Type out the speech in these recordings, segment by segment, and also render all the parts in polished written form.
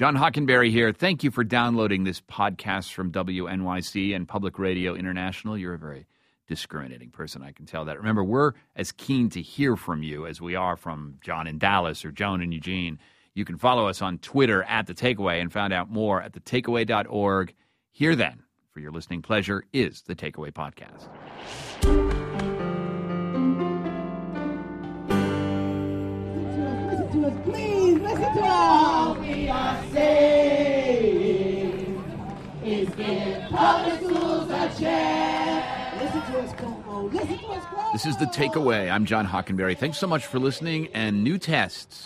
John Hockenberry here. Thank you for downloading this podcast from WNYC and Public Radio International. You're a very discriminating person, I can tell that. Remember, we're as keen to hear from you as we are from John in Dallas or Joan in Eugene. You can follow us on Twitter at The Takeaway and find out more at thetakeaway.org. Here then, for your listening pleasure, is The Takeaway Podcast. Listen to us, please, listen to us. All we are saying is give public schools a chance. Listen to us, Como. Listen to us, Como. This is The Takeaway. I'm John Hockenberry. Thanks so much for listening. And new tests.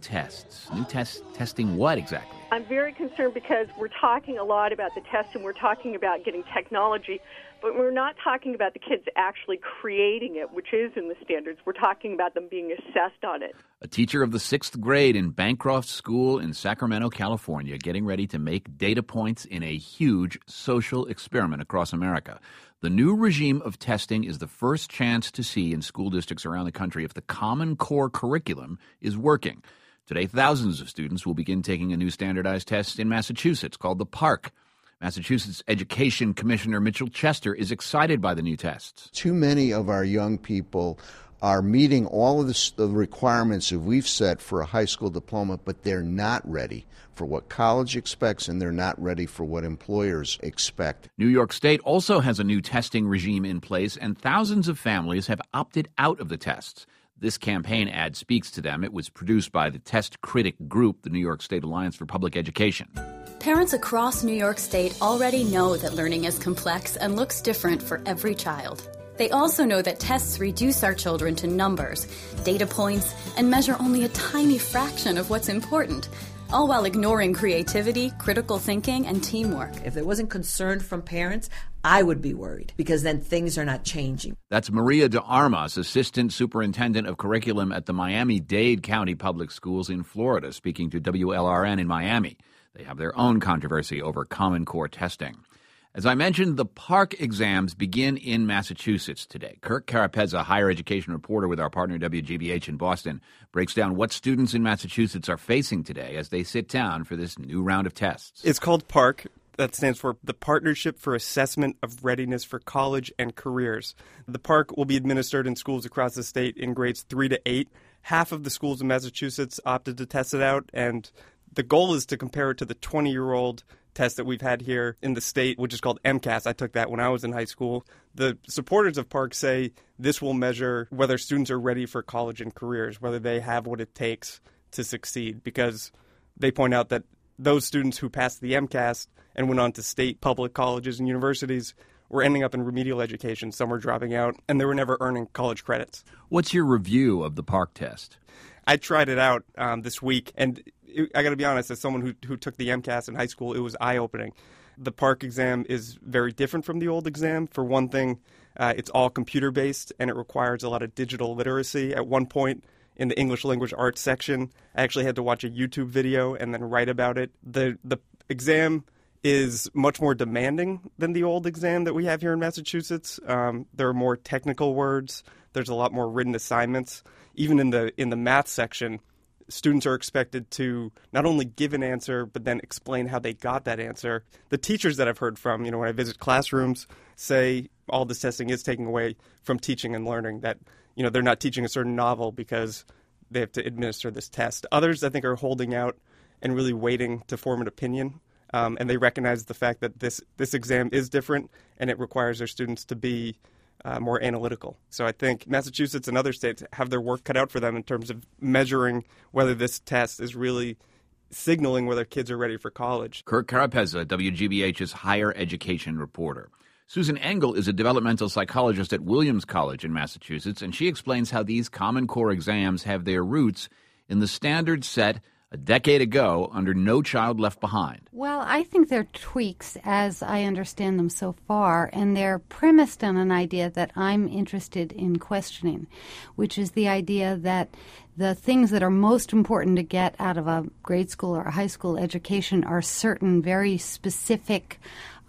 Testing what exactly? I'm very concerned because we're talking a lot about the test and we're talking about getting technology, but we're not talking about the kids actually creating it, which is in the standards. We're talking about them being assessed on it. A teacher of the 6th grade in Bancroft School in Sacramento, California, getting ready to make data points in a huge social experiment across America. The new regime of testing is the first chance to see in school districts around the country if the Common Core curriculum is working. Today, thousands of students will begin taking a new standardized test in Massachusetts called the PARCC. Massachusetts Education Commissioner Mitchell Chester is excited by the new tests. Too many of our young people are meeting all of the requirements that we've set for a high school diploma, but they're not ready for what college expects, and they're not ready for what employers expect. New York State also has a new testing regime in place, and thousands of families have opted out of the tests. This campaign ad speaks to them. It was produced by the Test Critic Group, the New York State Alliance for Public Education. Parents across New York State already know that learning is complex and looks different for every child. They also know that tests reduce our children to numbers, data points, and measure only a tiny fraction of what's important, all while ignoring creativity, critical thinking, and teamwork. If there wasn't concern from parents, I would be worried, because then things are not changing. That's Maria de Armas, Assistant Superintendent of Curriculum at the Miami-Dade County Public Schools in Florida, speaking to WLRN in Miami. They have their own controversy over Common Core testing. As I mentioned, the PARCC exams begin in Massachusetts today. Kirk Carapezza, higher education reporter with our partner WGBH in Boston, breaks down what students in Massachusetts are facing today as they sit down for this new round of tests. It's called PARCC. That stands for the Partnership for Assessment of Readiness for College and Careers. The PARCC will be administered in schools across the state in grades 3 to 8. Half of the schools in Massachusetts opted to test it out, and the goal is to compare it to the 20-year-old test that we've had here in the state, which is called MCAS. I took that when I was in high school. The supporters of PARCC say this will measure whether students are ready for college and careers, whether they have what it takes to succeed, because they point out that those students who passed the MCAS and went on to state public colleges and universities were ending up in remedial education. Some were dropping out, and they were never earning college credits. What's your review of the PARCC test? I tried it out this week, and I got to be honest, as someone who took the MCAS in high school, it was eye-opening. The PARCC exam is very different from the old exam. For one thing, it's all computer-based, and it requires a lot of digital literacy. At one point in the English language arts section, I actually had to watch a YouTube video and then write about it. The exam is much more demanding than the old exam that we have here in Massachusetts. There are more technical words. There's a lot more written assignments. Even in the math section, students are expected to not only give an answer, but then explain how they got that answer. The teachers that I've heard from, when I visit classrooms, say all this testing is taking away from teaching and learning, that, they're not teaching a certain novel because they have to administer this test. Others, I think, are holding out and really waiting to form an opinion. And they recognize the fact that this exam is different, and it requires their students to be more analytical. So I think Massachusetts and other states have their work cut out for them in terms of measuring whether this test is really signaling whether kids are ready for college. Kirk Carapezza, WGBH's higher education reporter. Susan Engel is a developmental psychologist at Williams College in Massachusetts, and she explains how these Common Core exams have their roots in the standards set a decade ago under No Child Left Behind. Well, I think they're tweaks as I understand them so far, and they're premised on an idea that I'm interested in questioning, which is the idea that the things that are most important to get out of a grade school or a high school education are certain very specific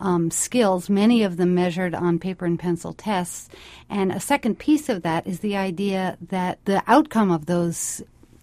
skills, many of them measured on paper and pencil tests. And a second piece of that is the idea that the outcome of those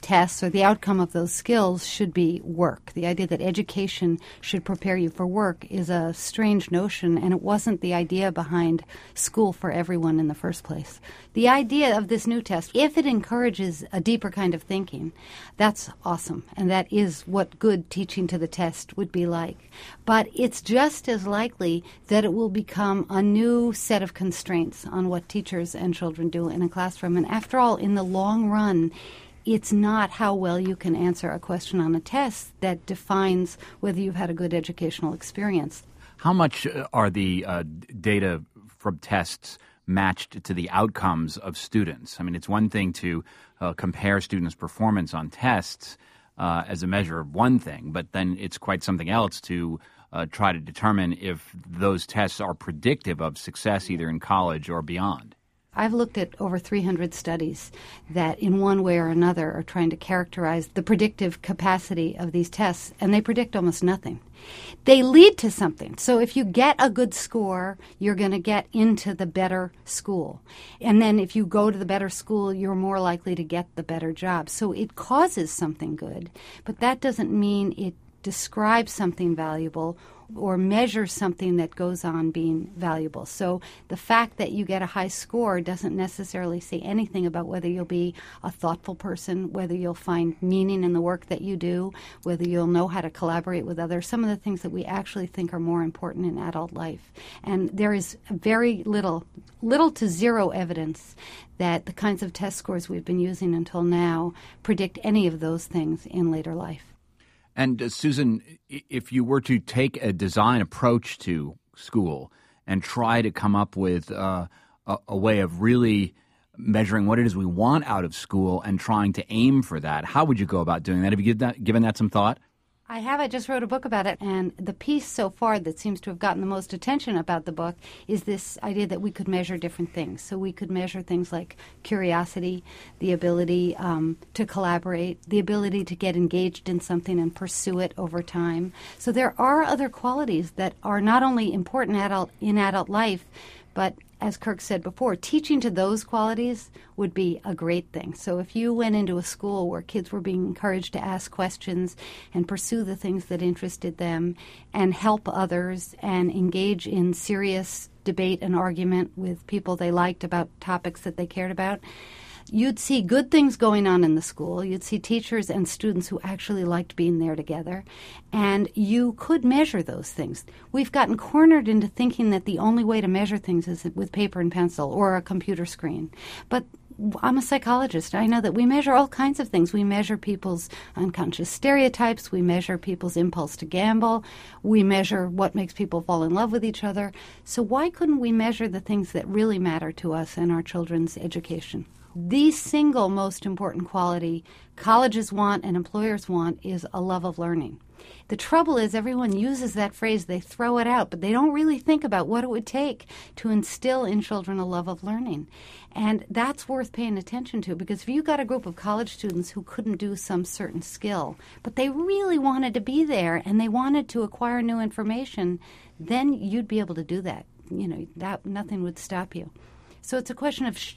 tests or the outcome of those skills should be work. The idea that education should prepare you for work is a strange notion, and it wasn't the idea behind school for everyone in the first place. The idea of this new test, if it encourages a deeper kind of thinking, that's awesome, and that is what good teaching to the test would be like. But it's just as likely that it will become a new set of constraints on what teachers and children do in a classroom. And after all, in the long run, it's not how well you can answer a question on a test that defines whether you've had a good educational experience. How much are the data from tests matched to the outcomes of students? I mean, it's one thing to compare students' performance on tests as a measure of one thing, but then it's quite something else to try to determine if those tests are predictive of success either in college or beyond. I've looked at over 300 studies that in one way or another are trying to characterize the predictive capacity of these tests, and they predict almost nothing. They lead to something. So if you get a good score, you're going to get into the better school. And then if you go to the better school, you're more likely to get the better job. So it causes something good, but that doesn't mean it describes something valuable or measure something that goes on being valuable. So the fact that you get a high score doesn't necessarily say anything about whether you'll be a thoughtful person, whether you'll find meaning in the work that you do, whether you'll know how to collaborate with others, some of the things that we actually think are more important in adult life. And there is very little to zero evidence that the kinds of test scores we've been using until now predict any of those things in later life. And Susan, if you were to take a design approach to school and try to come up with a way of really measuring what it is we want out of school and trying to aim for that, how would you go about doing that? Have you given that some thought? I have. I just wrote a book about it, and the piece so far that seems to have gotten the most attention about the book is this idea that we could measure different things. So we could measure things like curiosity, the ability to collaborate, the ability to get engaged in something and pursue it over time. So there are other qualities that are not only important in adult life, but as Kirk said before, teaching to those qualities would be a great thing. So if you went into a school where kids were being encouraged to ask questions and pursue the things that interested them and help others and engage in serious debate and argument with people they liked about topics that they cared about, you'd see good things going on in the school. You'd see teachers and students who actually liked being there together. And you could measure those things. We've gotten cornered into thinking that the only way to measure things is with paper and pencil or a computer screen. But I'm a psychologist. I know that we measure all kinds of things. We measure people's unconscious stereotypes. We measure people's impulse to gamble. We measure what makes people fall in love with each other. So why couldn't we measure the things that really matter to us in our children's education? The single most important quality colleges want and employers want is a love of learning. The trouble is everyone uses that phrase, they throw it out, but they don't really think about what it would take to instill in children a love of learning. And that's worth paying attention to, because if you got a group of college students who couldn't do some certain skill, but they really wanted to be there and they wanted to acquire new information, then you'd be able to do that. You know, that nothing would stop you. So it's a question of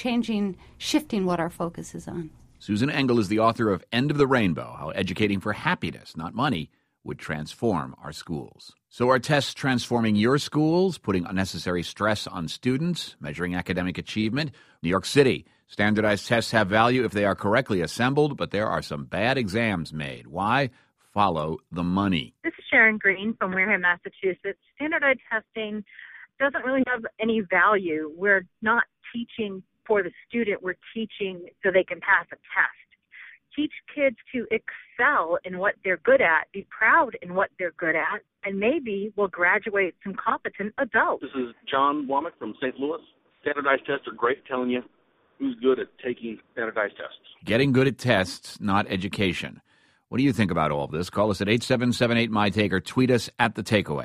shifting what our focus is on. Susan Engel is the author of End of the Rainbow, How Educating for Happiness, Not Money, Would Transform Our Schools. So are tests transforming your schools, putting unnecessary stress on students, measuring academic achievement? New York City. Standardized tests have value if they are correctly assembled, but there are some bad exams made. Why? Follow the money. This is Sharon Green from Wareham, Massachusetts. Standardized testing doesn't really have any value. We're not teaching for the student. We're teaching so they can pass a test. Teach kids to excel in what they're good at, be proud in what they're good at, and maybe we'll graduate some competent adults. This is John Womack from St. Louis. Standardized tests are great, telling you who's good at taking standardized tests. Getting good at tests, not education. What do you think about all of this? Call us at 877-8-MY-TAKE or tweet us at The Takeaway.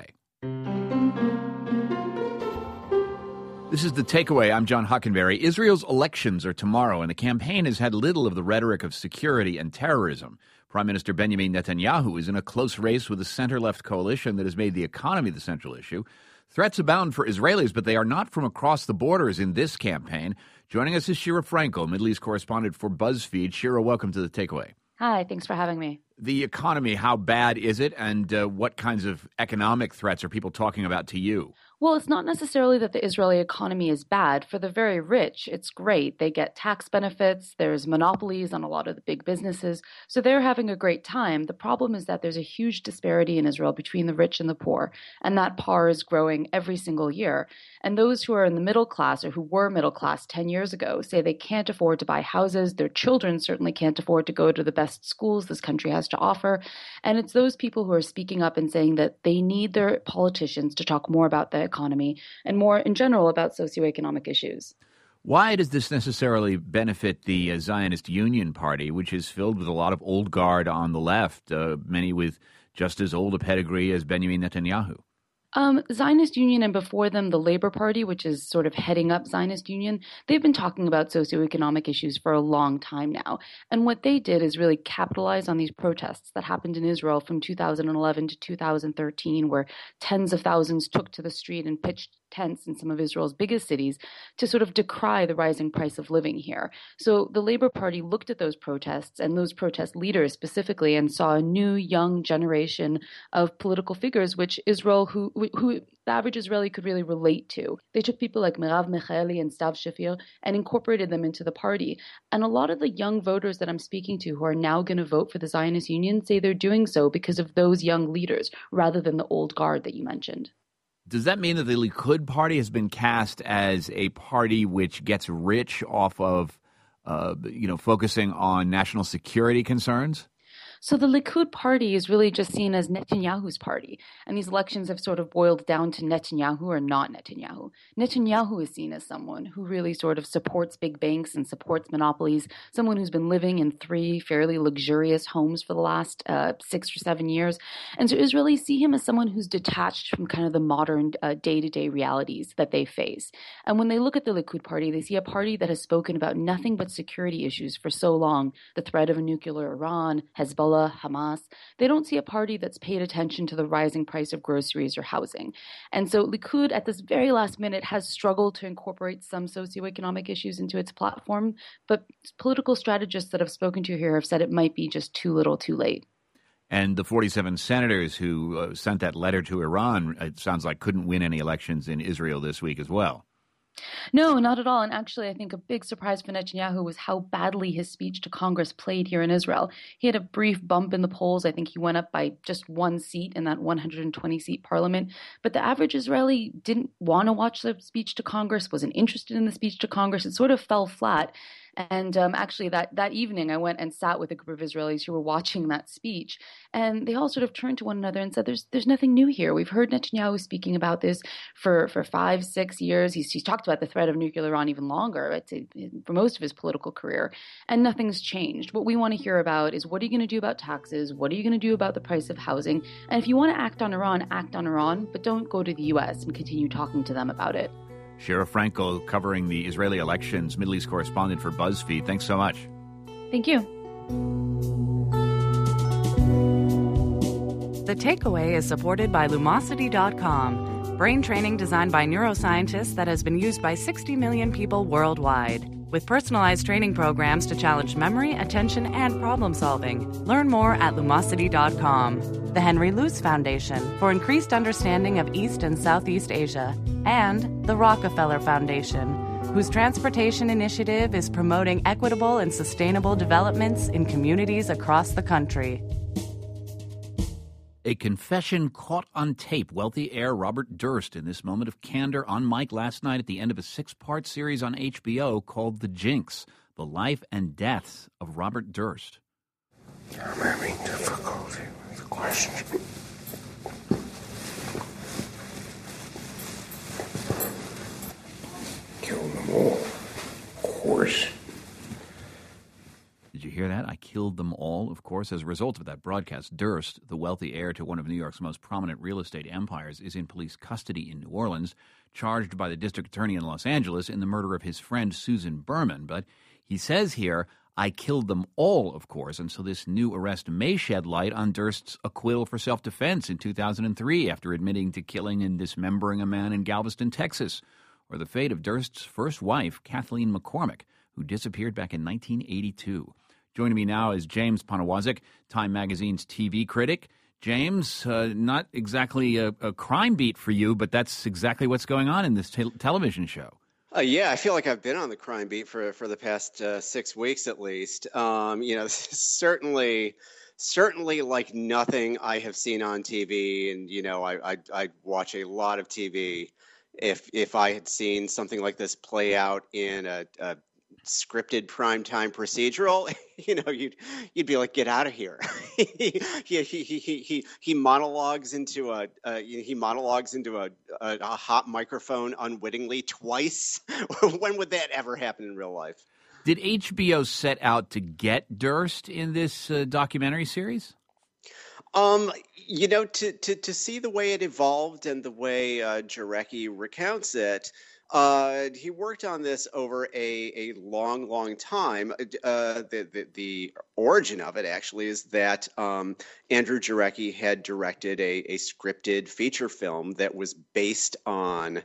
This is The Takeaway. I'm John Hockenberry. Israel's elections are tomorrow, and the campaign has had little of the rhetoric of security and terrorism. Prime Minister Benjamin Netanyahu is in a close race with a center-left coalition that has made the economy the central issue. Threats abound for Israelis, but they are not from across the borders in this campaign. Joining us is Shira Frankel, Middle East correspondent for BuzzFeed. Shira, welcome to The Takeaway. Hi, thanks for having me. The economy, how bad is it, and what kinds of economic threats are people talking about to you? Well, it's not necessarily that the Israeli economy is bad. For the very rich, it's great. They get tax benefits. There's monopolies on a lot of the big businesses. So they're having a great time. The problem is that there's a huge disparity in Israel between the rich and the poor. And that par is growing every single year. And those who are in the middle class or who were middle class 10 years ago say they can't afford to buy houses. Their children certainly can't afford to go to the best schools this country has to offer. And it's those people who are speaking up and saying that they need their politicians to talk more about the economy and more in general about socioeconomic issues. Why does this necessarily benefit the Zionist Union Party, which is filled with a lot of old guard on the left, many with just as old a pedigree as Benjamin Netanyahu? Zionist Union and before them the Labor Party, which is sort of heading up Zionist Union, they've been talking about socioeconomic issues for a long time now. And what they did is really capitalize on these protests that happened in Israel from 2011 to 2013, where tens of thousands took to the street and pitched tents in some of Israel's biggest cities to sort of decry the rising price of living here. So the Labor Party looked at those protests and those protest leaders specifically and saw a new young generation of political figures which Israel, who the average Israeli could really relate to. They took people like Merav Michaeli and Stav Shafir and incorporated them into the party. And a lot of the young voters that I'm speaking to who are now going to vote for the Zionist Union say they're doing so because of those young leaders rather than the old guard that you mentioned. Does that mean that the Likud party has been cast as a party which gets rich off of, focusing on national security concerns? So the Likud party is really just seen as Netanyahu's party. And these elections have sort of boiled down to Netanyahu or not Netanyahu. Netanyahu is seen as someone who really sort of supports big banks and supports monopolies, someone who's been living in 3 fairly luxurious homes for the last 6 or 7 years. And so Israelis see him as someone who's detached from kind of the modern day-to-day realities that they face. And when they look at the Likud party, they see a party that has spoken about nothing but security issues for so long, the threat of a nuclear Iran, Hezbollah, Hamas. They don't see a party that's paid attention to the rising price of groceries or housing. And so Likud at this very last minute has struggled to incorporate some socioeconomic issues into its platform, but political strategists that I've spoken to here have said it might be just too little too late. And the 47 senators who sent that letter to Iran, it sounds like, couldn't win any elections in Israel this week as well. No, not at all. And actually, I think a big surprise for Netanyahu was how badly his speech to Congress played here in Israel. He had a brief bump in the polls. I think he went up by just 1 seat in that 120-seat parliament. But the average Israeli didn't want to watch the speech to Congress, wasn't interested in the speech to Congress. It sort of fell flat. And actually, that evening, I went and sat with a group of Israelis who were watching that speech. And they all sort of turned to one another and said, there's nothing new here. We've heard Netanyahu speaking about this for 5-6 years. He's talked about the threat of nuclear Iran even longer, for most of his political career. And nothing's changed. What we want to hear about is, what are you going to do about taxes? What are you going to do about the price of housing? And if you want to act on Iran, but don't go to the U.S. and continue talking to them about it. Shira Frankel, covering the Israeli elections, Middle East correspondent for BuzzFeed. Thanks so much. Thank you. The Takeaway is supported by Lumosity.com, brain training designed by neuroscientists that has been used by 60 million people worldwide. With personalized training programs to challenge memory, attention, and problem solving. Learn more at Lumosity.com. The Henry Luce Foundation for increased understanding of East and Southeast Asia. And the Rockefeller Foundation, whose transportation initiative is promoting equitable and sustainable developments in communities across the country. A confession caught on tape. Wealthy heir Robert Durst in this moment of candor on mic last night at the end of a 6-part series on HBO called The Jinx, the life and deaths of Robert Durst. I'm having difficulty with the question. Kill them all, of course. Did you hear that? I killed them all, of course. As a result of that broadcast, Durst, the wealthy heir to one of New York's most prominent real estate empires, is in police custody in New Orleans, charged by the district attorney in Los Angeles in the murder of his friend Susan Berman. But he says here, I killed them all, of course, and so this new arrest may shed light on Durst's acquittal for self-defense in 2003 after admitting to killing and dismembering a man in Galveston, Texas, or the fate of Durst's first wife, Kathleen McCormick, who disappeared back in 1982. Joining me now is James Poniewozik, Time Magazine's TV critic. James, not exactly a crime beat for you, but that's exactly what's going on in this television show. Yeah, I feel like I've been on the crime beat for the past 6 weeks at least. This is certainly like nothing I have seen on TV, and I watch a lot of TV. If I had seen something like this play out in a scripted primetime procedural, you'd be like, get out of here. He monologues into a hot microphone unwittingly twice. When would that ever happen in real life? Did HBO set out to get Durst in this documentary series? To see the way it evolved and the way Jarecki recounts it, he worked on this over a long time. The origin of it actually is that Andrew Jarecki had directed a scripted feature film that was based on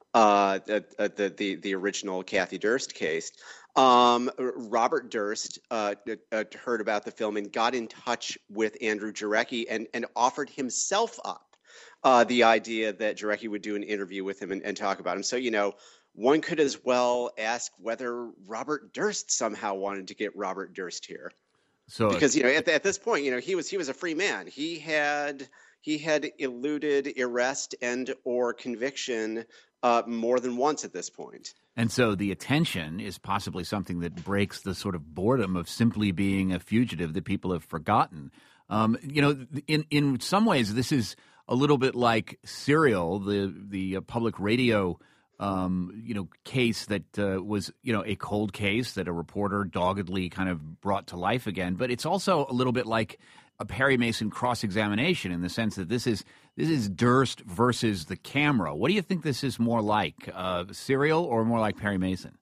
the original Kathy Durst case. Robert Durst heard about the film and got in touch with Andrew Jarecki and offered himself up the idea that Jarecki would do an interview with him and talk about him. So, one could as well ask whether Robert Durst somehow wanted to get Robert Durst here. So, because, at this point, he was a free man. He had eluded arrest and or conviction more than once at this point. And so the attention is possibly something that breaks the sort of boredom of simply being a fugitive that people have forgotten. In some ways, this is a little bit like Serial, the public radio case that was a cold case that a reporter doggedly kind of brought to life again. But it's also a little bit like a Perry Mason cross-examination in the sense that this is Durst versus the camera. What do you think this is more like, Serial or more like Perry Mason?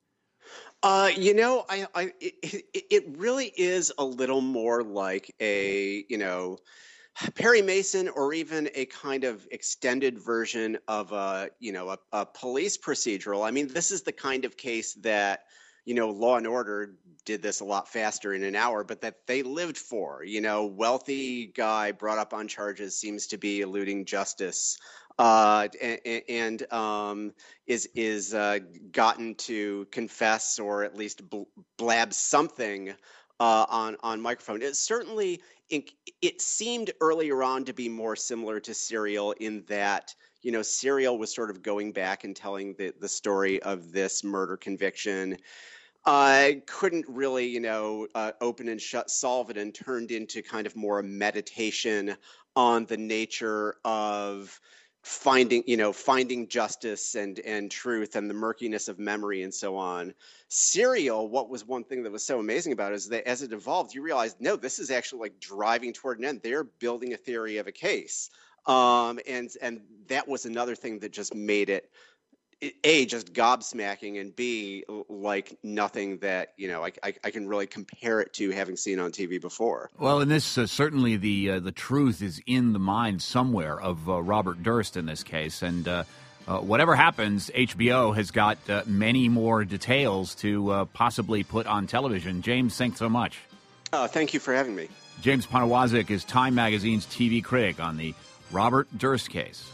It really is a little more like a Perry Mason, or even a kind of extended version of a police procedural. I mean, this is the kind of case that Law and Order did this a lot faster in an hour, but that they lived for. Wealthy guy brought up on charges, seems to be eluding justice, and is gotten to confess or at least blab something on microphone. It seemed earlier on to be more similar to Serial in that Serial was sort of going back and telling the story of this murder conviction. Couldn't really, open and solve it, and turned into kind of more a meditation on the nature of finding justice and truth and the murkiness of memory and so on. Serial, what was one thing that was so amazing about it is that as it evolved, you realized, no, this is actually like driving toward an end. They're building a theory of a case. And that was another thing that just made it, A, just gobsmacking, and B, like nothing that, I can really compare it to having seen on TV before. Well, in this, certainly the truth is in the mind somewhere of Robert Durst in this case. And whatever happens, HBO has got many more details to possibly put on television. James, thanks so much. Thank you for having me. James Poniewozik is Time Magazine's TV critic on the Robert Durst case.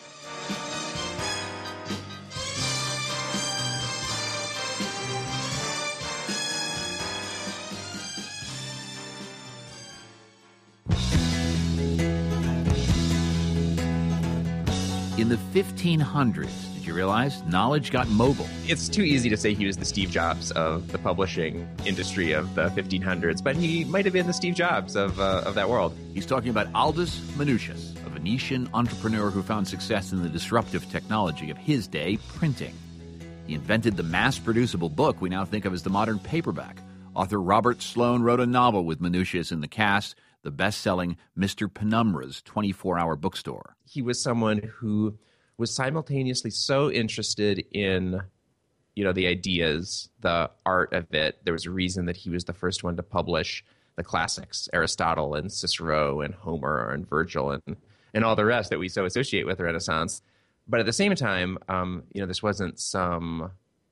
In the 1500s, did you realize knowledge got mobile? It's too easy to say he was the Steve Jobs of the publishing industry of the 1500s, but he might have been the Steve Jobs of that world. He's talking about Aldus Manutius, a Venetian entrepreneur who found success in the disruptive technology of his day, printing. He invented the mass-producible book we now think of as the modern paperback. Author Robert Sloan wrote a novel with Manutius in the cast, the best-selling Mr. Penumbra's 24-hour bookstore. He was someone who was simultaneously so interested in the ideas, the art of it. There was a reason that he was the first one to publish the classics, Aristotle and Cicero and Homer and Virgil and all the rest that we so associate with the Renaissance. But at the same time, this wasn't some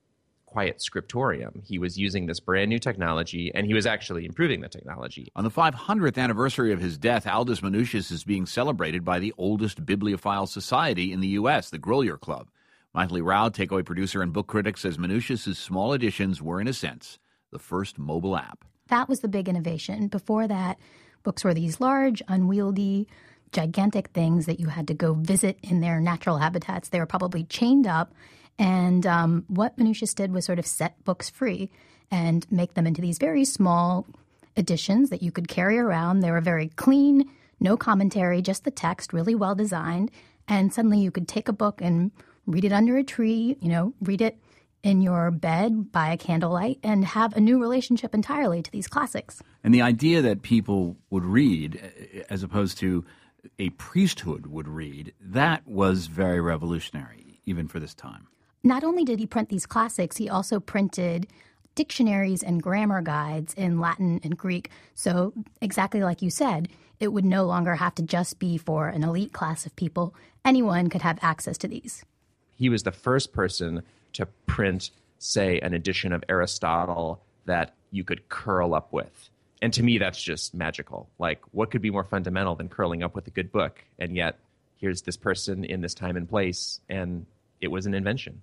quiet scriptorium. He was using this brand new technology, and he was actually improving the technology. On the 500th anniversary of his death, Aldous Manutius is being celebrated by the oldest bibliophile society in the U.S., the Grolier Club. Maithili Rao, Takeaway producer and book critic, says Manutius' small editions were, in a sense, the first mobile app. That was the big innovation. Before that, books were these large, unwieldy, gigantic things that you had to go visit in their natural habitats. They were probably chained up. And what Manutius did was sort of set books free and make them into these very small editions that you could carry around. They were very clean, no commentary, just the text, really well designed. And suddenly you could take a book and read it under a tree, read it in your bed by a candlelight and have a new relationship entirely to these classics. And the idea that people would read, as opposed to a priesthood would read, that was very revolutionary, even for this time. Not only did he print these classics, he also printed dictionaries and grammar guides in Latin and Greek. So exactly like you said, it would no longer have to just be for an elite class of people. Anyone could have access to these. He was the first person to print, say, an edition of Aristotle that you could curl up with. And to me, that's just magical. Like, what could be more fundamental than curling up with a good book? And yet, here's this person in this time and place, and it was an invention.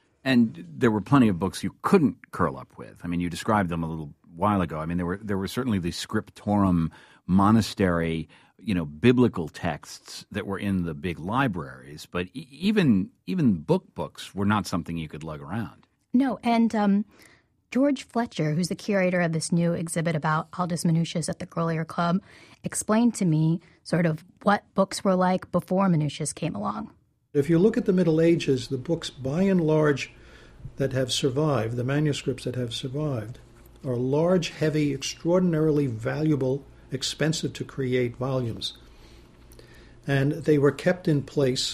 And there were plenty of books you couldn't curl up with. I mean, you described them a little while ago. I mean, there were certainly the scriptorum monastery, biblical texts that were in the big libraries, but even books were not something you could lug around. No, and George Fletcher, who's the curator of this new exhibit about Aldous Manutius at the Grolier Club, explained to me sort of what books were like before Manutius came along. If you look at the Middle Ages, the books by and large that have survived, the manuscripts that have survived, are large, heavy, extraordinarily valuable, expensive to create volumes. And they were kept in place,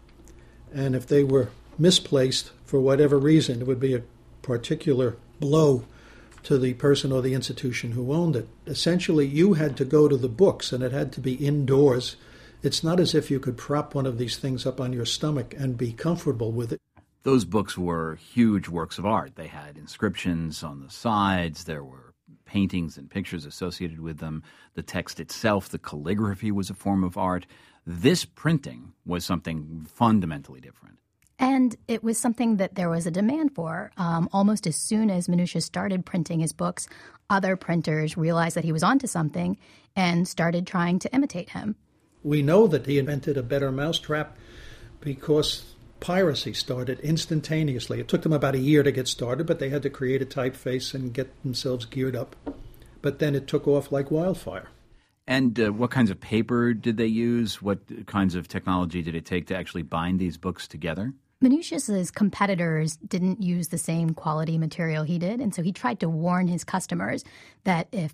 and if they were misplaced for whatever reason, it would be a particular blow to the person or the institution who owned it. Essentially, you had to go to the books, and it had to be indoors. It's not as if you could prop one of these things up on your stomach and be comfortable with it. Those books were huge works of art. They had inscriptions on the sides. There were paintings and pictures associated with them. The text itself, the calligraphy, was a form of art. This printing was something fundamentally different. And it was something that there was a demand for. Almost as soon as Manutius started printing his books, other printers realized that he was onto something and started trying to imitate him. We know that he invented a better mousetrap because piracy started instantaneously. It took them about a year to get started, but they had to create a typeface and get themselves geared up. But then it took off like wildfire. And what kinds of paper did they use? What kinds of technology did it take to actually bind these books together? Manutius's competitors didn't use the same quality material he did, and so he tried to warn his customers that if,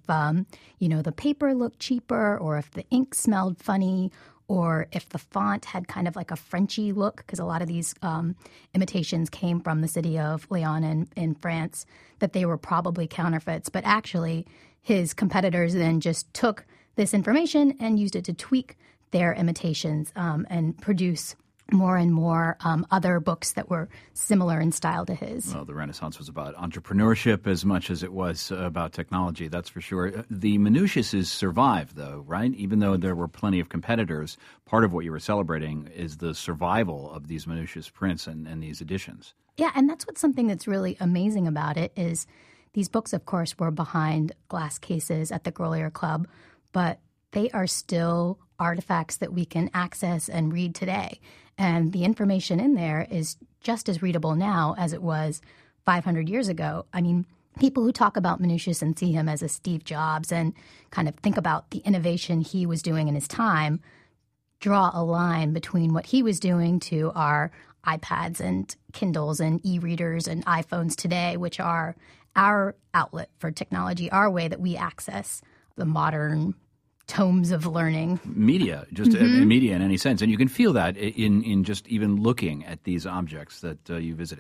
the paper looked cheaper, or if the ink smelled funny, or if the font had kind of like a Frenchy look, because a lot of these imitations came from the city of Lyon in France, that they were probably counterfeits. But actually, his competitors then just took this information and used it to tweak their imitations and produce more and more other books that were similar in style to his. Well, the Renaissance was about entrepreneurship as much as it was about technology, that's for sure. The Manutiuses survived, though, right? Even though there were plenty of competitors, part of what you were celebrating is the survival of these Manutius prints and these editions. Yeah, and that's what's something that's really amazing about it is these books, of course, were behind glass cases at the Grolier Club, but they are still artifacts that we can access and read today. And the information in there is just as readable now as it was 500 years ago. I mean, people who talk about Manutius and see him as a Steve Jobs and kind of think about the innovation he was doing in his time draw a line between what he was doing to our iPads and Kindles and e-readers and iPhones today, which are our outlet for technology, our way that we access the modern tomes of learning. Media, just media in any sense. And you can feel that in just even looking at these objects that you visited.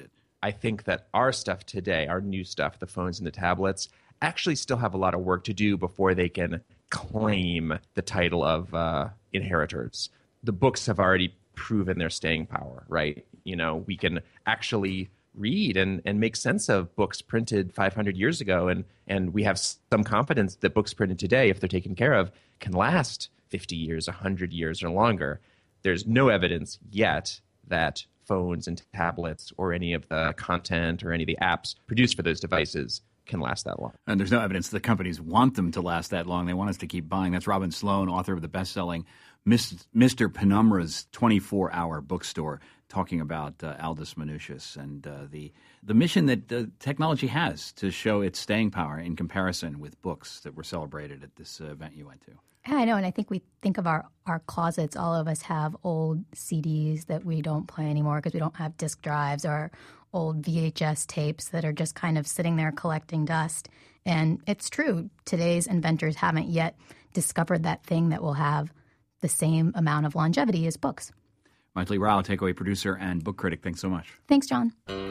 I think that our stuff today, our new stuff, the phones and the tablets, actually still have a lot of work to do before they can claim the title of inheritors. The books have already proven their staying power, right? You know, we can actually read and make sense of books printed 500 years ago, and we have some confidence that books printed today, if they're taken care of, can last 50 years, 100 years, or longer. There's no evidence yet that phones and tablets or any of the content or any of the apps produced for those devices can last that long. And there's no evidence that companies want them to last that long. They want us to keep buying. That's Robin Sloan, author of the best-selling Mr. Penumbra's 24-hour bookstore, talking about Aldous Manutius and the mission that technology has to show its staying power in comparison with books that were celebrated at this event you went to. Yeah, I know, and I think we think of our closets. All of us have old CDs that we don't play anymore because we don't have disk drives, or old VHS tapes that are just kind of sitting there collecting dust. And it's true, today's inventors haven't yet discovered that thing that will have the same amount of longevity as books. Mythili Rao, Takeaway producer and book critic, thanks so much. Thanks, John.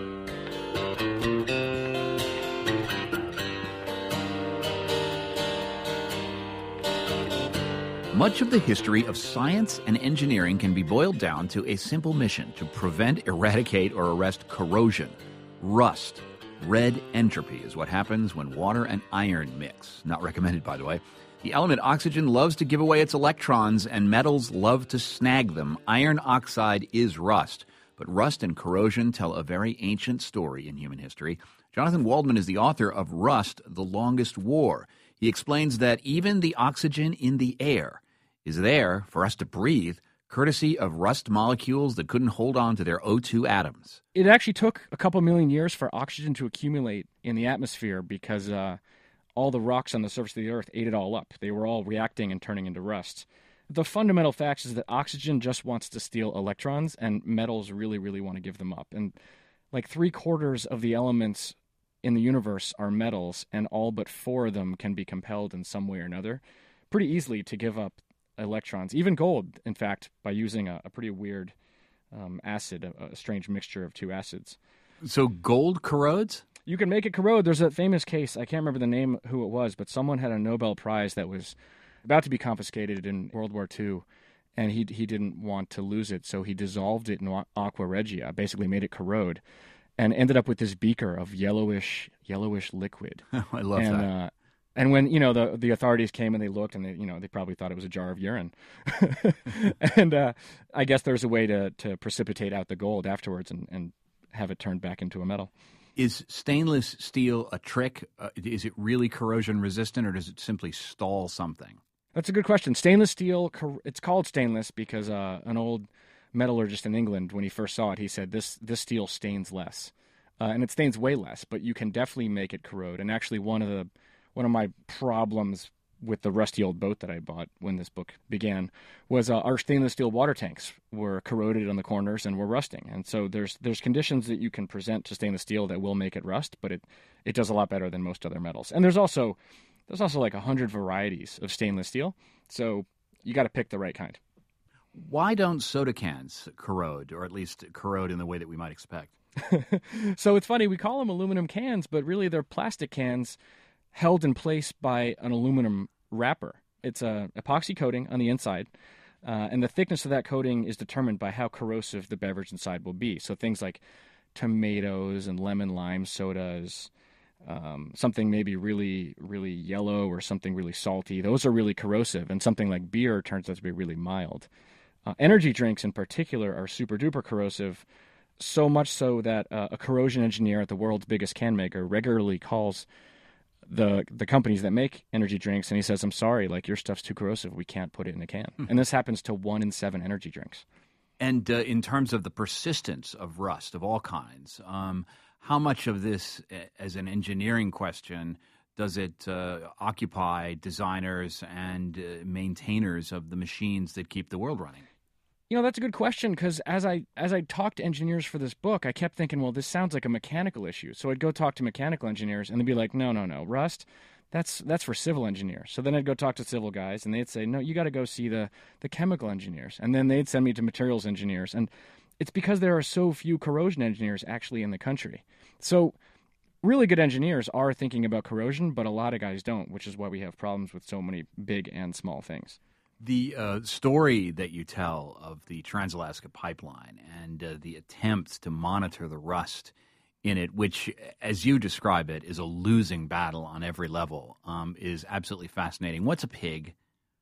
Much of the history of science and engineering can be boiled down to a simple mission: to prevent, eradicate, or arrest corrosion. Rust, red entropy, is what happens when water and iron mix. Not recommended, by the way. The element oxygen loves to give away its electrons, and metals love to snag them. Iron oxide is rust. But rust and corrosion tell a very ancient story in human history. Jonathan Waldman is the author of Rust, The Longest War. He explains that even the oxygen in the air is there for us to breathe, courtesy of rust molecules that couldn't hold on to their O2 atoms. It actually took a couple million years for oxygen to accumulate in the atmosphere because all the rocks on the surface of the Earth ate it all up. They were all reacting and turning into rust. The fundamental fact is that oxygen just wants to steal electrons, and metals really, really want to give them up. And like 3/4 of the elements in the universe are metals, and all but 4 of them can be compelled in some way or another pretty easily to give up electrons. Even gold, in fact, by using a pretty weird acid, a strange mixture of 2 acids. So gold corrodes? You can make it corrode. There's a famous case, I can't remember the name who it was, but someone had a Nobel Prize that was about to be confiscated in World War II, and he didn't want to lose it, so he dissolved it in aqua regia, basically made it corrode, and ended up with this beaker of yellowish liquid. I love that. And when the authorities came and they looked, and they probably thought it was a jar of urine, and I guess there's a way to precipitate out the gold afterwards and have it turned back into a metal. Is stainless steel a trick? Is it really corrosion resistant, or does it simply stall something? That's a good question. Stainless steel, it's called stainless because an old metallurgist in England, when he first saw it, he said, this steel stains less. And it stains way less, but you can definitely make it corrode. And actually one of my problems with the rusty old boat that I bought when this book began was our stainless steel water tanks were corroded on the corners and were rusting. And so there's conditions that you can present to stainless steel that will make it rust, but it does a lot better than most other metals. And there's also like 100 varieties of stainless steel, so you got to pick the right kind. Why don't soda cans corrode, or at least corrode in the way that we might expect? So it's funny, we call them aluminum cans, but really they're plastic cans held in place by an aluminum wrapper. It's a epoxy coating on the inside, and the thickness of that coating is determined by how corrosive the beverage inside will be. So things like tomatoes and lemon lime sodas, something maybe really, really yellow or something really salty, those are really corrosive, and something like beer turns out to be really mild. Energy drinks in particular are super duper corrosive, so much so that a corrosion engineer at the world's biggest can maker regularly calls the companies that make energy drinks, and he says, I'm sorry, like, your stuff's too corrosive. We can't put it in a can. And this happens to 1 in 7 energy drinks. And in terms of the persistence of rust of all kinds, how much of this, as an engineering question, does it occupy designers and maintainers of the machines that keep the world running? That's a good question, because as I talked to engineers for this book, I kept thinking, well, this sounds like a mechanical issue. So I'd go talk to mechanical engineers, and they'd be like, no, rust, that's for civil engineers. So then I'd go talk to civil guys, and they'd say, no, you got to go see the chemical engineers. And then they'd send me to materials engineers. And it's because there are so few corrosion engineers actually in the country. So really good engineers are thinking about corrosion, but a lot of guys don't, which is why we have problems with so many big and small things. The story that you tell of the Trans-Alaska Pipeline and the attempts to monitor the rust in it, which, as you describe it, is a losing battle on every level, is absolutely fascinating. What's a PIG?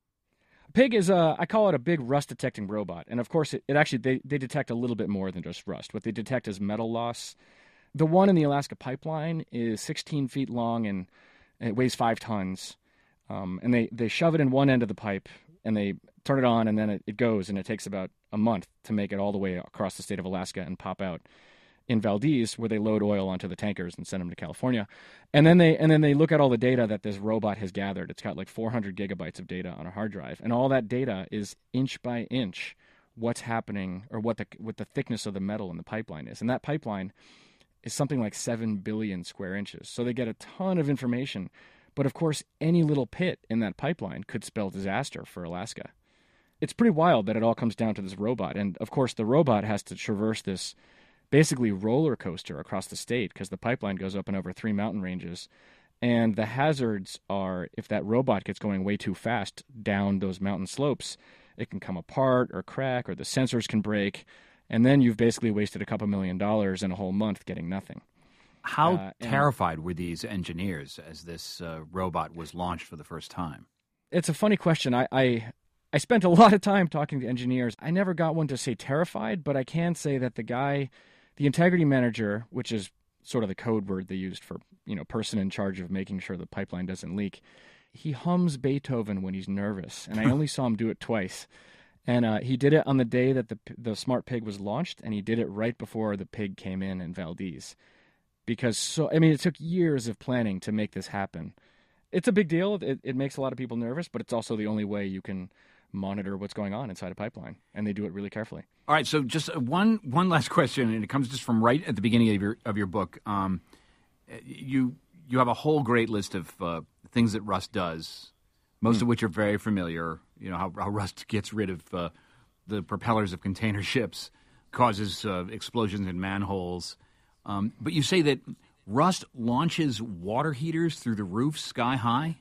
PIG is I call it a big rust detecting robot. And of course, it actually, they detect a little bit more than just rust. What they detect is metal loss. The one in the Alaska Pipeline is 16 feet long and it weighs 5 tons. And they shove it in one end of the pipe and they turn it on and then it goes, and it takes about a month to make it all the way across the state of Alaska and pop out in Valdez, where they load oil onto the tankers and send them to California. And then they look at all the data that this robot has gathered. It's got like 400 gigabytes of data on a hard drive, and all that data is inch by inch what's happening, or what the thickness of the metal in the pipeline is. And that pipeline is something like 7 billion square inches. So they get a ton of information. But of course, any little pit in that pipeline could spell disaster for Alaska. It's pretty wild that it all comes down to this robot. And of course, the robot has to traverse this basically roller coaster across the state, because the pipeline goes up and over 3 mountain ranges. And the hazards are, if that robot gets going way too fast down those mountain slopes, it can come apart or crack, or the sensors can break. And then you've basically wasted $2 million in a whole month getting nothing. How terrified were these engineers as this robot was launched for the first time? It's a funny question. I spent a lot of time talking to engineers. I never got one to say terrified, but I can say that the integrity manager, which is sort of the code word they used for, person in charge of making sure the pipeline doesn't leak, he hums Beethoven when he's nervous, and I only saw him do it twice. And he did it on the day that the Smart Pig was launched, and he did it right before the pig came in Valdez. Because, it took years of planning to make this happen. It's a big deal. It makes a lot of people nervous, but it's also the only way you can monitor what's going on inside a pipeline, and they do it really carefully. All right, so just one last question, and it comes just from right at the beginning of your book. You have a whole great list of things that Rust does, most of which are very familiar. How Rust gets rid of the propellers of container ships, causes explosions in manholes. But you say that Rust launches water heaters through the roof sky high?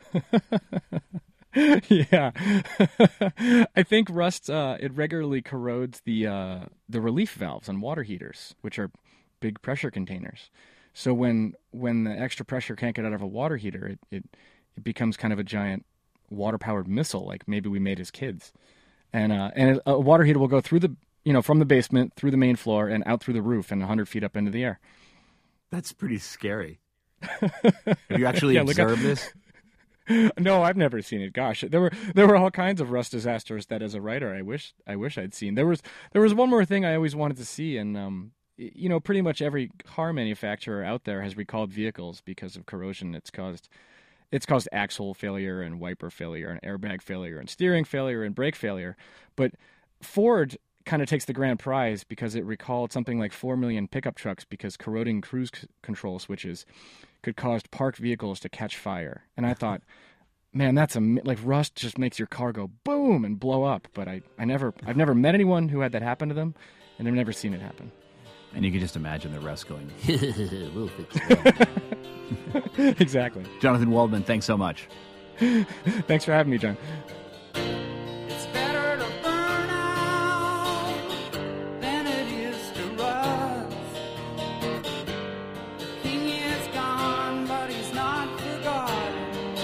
Yeah. I think Rust, it regularly corrodes the relief valves on water heaters, which are big pressure containers. So when the extra pressure can't get out of a water heater, it becomes kind of a giant water-powered missile, like maybe we made as kids. And a water heater will go through from the basement, through the main floor, and out through the roof and 100 feet up into the air. That's pretty scary. Have you actually observed this? No, I've never seen it. Gosh, there were all kinds of Rust disasters that, as a writer, I wish I'd seen. There was one more thing I always wanted to see, and pretty much every car manufacturer out there has recalled vehicles because of corrosion. It's caused axle failure and wiper failure and airbag failure and steering failure and brake failure. But Ford kind of takes the grand prize because it recalled something like 4 million pickup trucks because corroding cruise control switches could cause parked vehicles to catch fire. And I thought, man, like Rust just makes your car go boom and blow up. But I've never met anyone who had that happen to them, and I've never seen it happen. And you can just imagine the rest going, we'll fix it. Exactly. Jonathan Waldman, thanks so much. Thanks for having me, John. It's better to burn out than it is to rust. The king is gone, but he's not forgotten.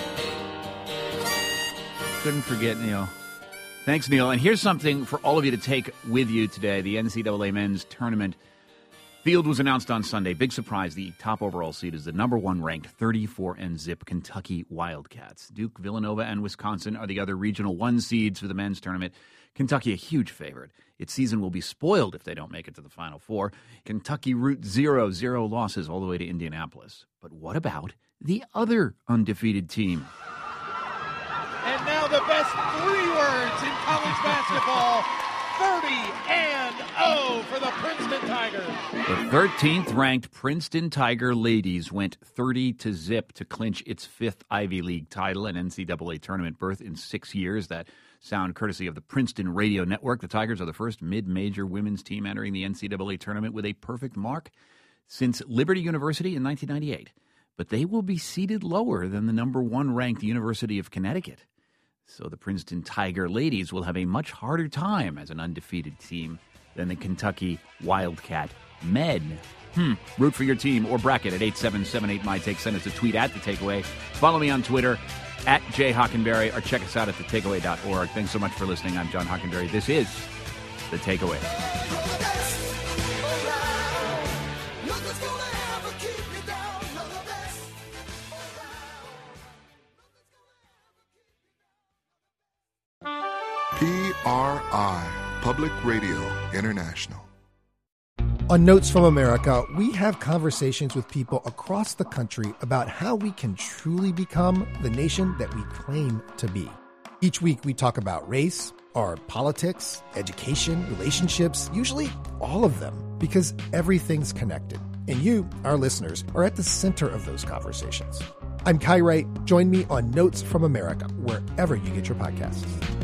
Couldn't forget Neil. Thanks, Neil. And here's something for all of you to take with you today. The NCAA men's tournament field was announced on Sunday. Big surprise, the top overall seed is the number 1 ranked 34-0 Kentucky Wildcats. Duke, Villanova, and Wisconsin are the other regional 1 seeds for the men's tournament. Kentucky, a huge favorite. Its season will be spoiled if they don't make it to the Final Four. Kentucky route 0 losses all the way to Indianapolis. But what about the other undefeated team? And now the best 3 words in college basketball, 30-0 for the Princeton Tigers. The 13th ranked Princeton Tiger ladies went 30-0 to clinch its 5th Ivy League title and NCAA tournament berth in 6 years. That Sound courtesy of the Princeton Radio Network. The Tigers are the first mid-major women's team entering the NCAA tournament with a perfect mark since Liberty University in 1998. But they will be seated lower than the number 1 ranked University of Connecticut. So the Princeton Tiger ladies will have a much harder time as an undefeated team than the Kentucky Wildcat men. Root for your team or bracket at 8778-MyTake. Send us a tweet at The Takeaway. Follow me on Twitter at Jay Hockenberry or check us out at thetakeaway.org. Thanks so much for listening. I'm John Hockenberry. This is The Takeaway. PRI, Public Radio International. On Notes from America, we have conversations with people across the country about how we can truly become the nation that we claim to be. Each week, we talk about race, or politics, education, relationships, usually all of them, because everything's connected. And you, our listeners, are at the center of those conversations. I'm Kai Wright. Join me on Notes from America, wherever you get your podcasts.